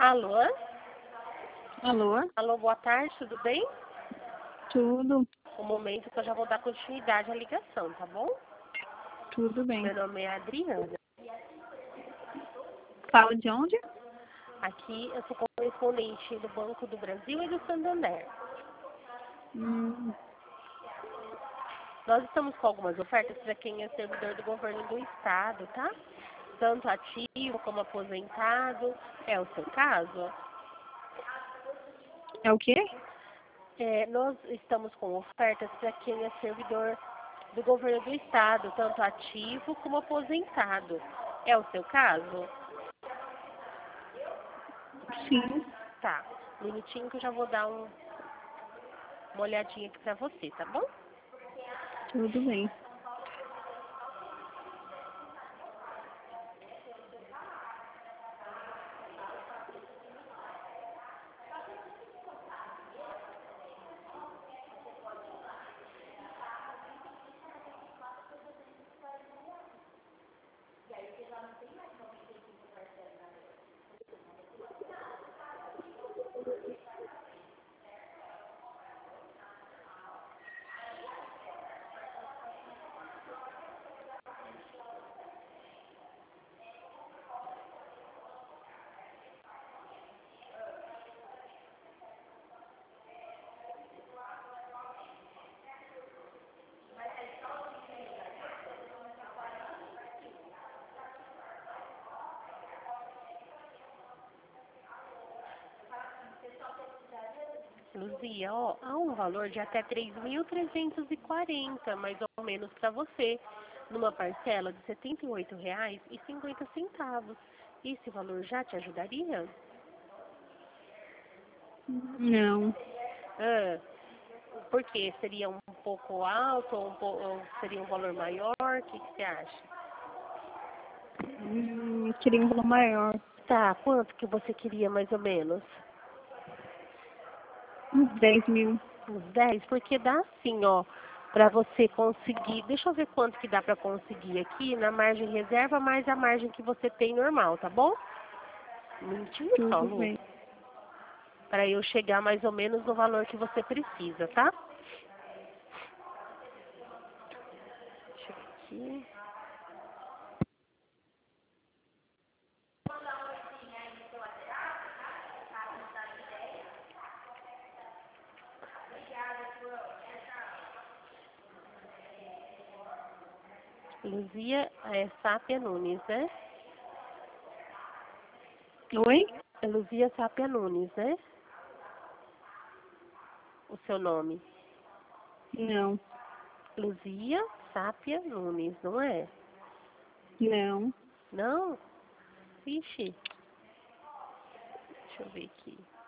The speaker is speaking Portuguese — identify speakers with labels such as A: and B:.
A: Alô?
B: Alô?
A: Alô, boa tarde, tudo bem?
B: Tudo,
A: Um momento que eu já vou dar continuidade à ligação, tá bom?
B: tudo bem.
A: Meu nome é Adriana.
B: Fala de onde?
A: Aqui eu sou correspondente do Banco do Brasil e do Santander.
B: Hum,
A: Nós estamos com algumas ofertas para quem é servidor do governo do estado, tá? Tanto ativo como aposentado. É o seu caso?
B: é o quê?
A: Nós estamos com ofertas para quem é servidor do governo do estado, tanto ativo como aposentado. É o seu caso?
B: Sim,
A: Tá. Um minutinho que eu já vou dar uma olhadinha aqui pra você, tá bom?
B: tudo bem.
A: Luzia, ó, há um valor de até 3.340, mais ou menos para você, numa parcela de R$ 78,50. Esse valor já te ajudaria?
B: Não,
A: Ah, por quê? Seria um pouco alto ou seria um valor maior? O que você acha?
B: queria um valor maior.
A: Tá, quanto que você queria mais ou menos?
B: Uns 10 mil.
A: Uns 10, porque dá assim, ó, para você conseguir. Deixa eu ver quanto que dá para conseguir aqui na margem reserva mais a margem que você tem normal, tá bom? Um minutinho só,
B: Tudo
A: Lu,
B: bem.
A: para eu chegar mais ou menos no valor que você precisa, tá? Deixa eu ver aqui. Luzia Sápia Nunes, né?
B: Oi?
A: É Luzia Sápia Nunes, né? O seu nome.
B: Não,
A: Luzia Sápia Nunes, não é?
B: não.
A: Não? Ixi. Deixa eu ver aqui.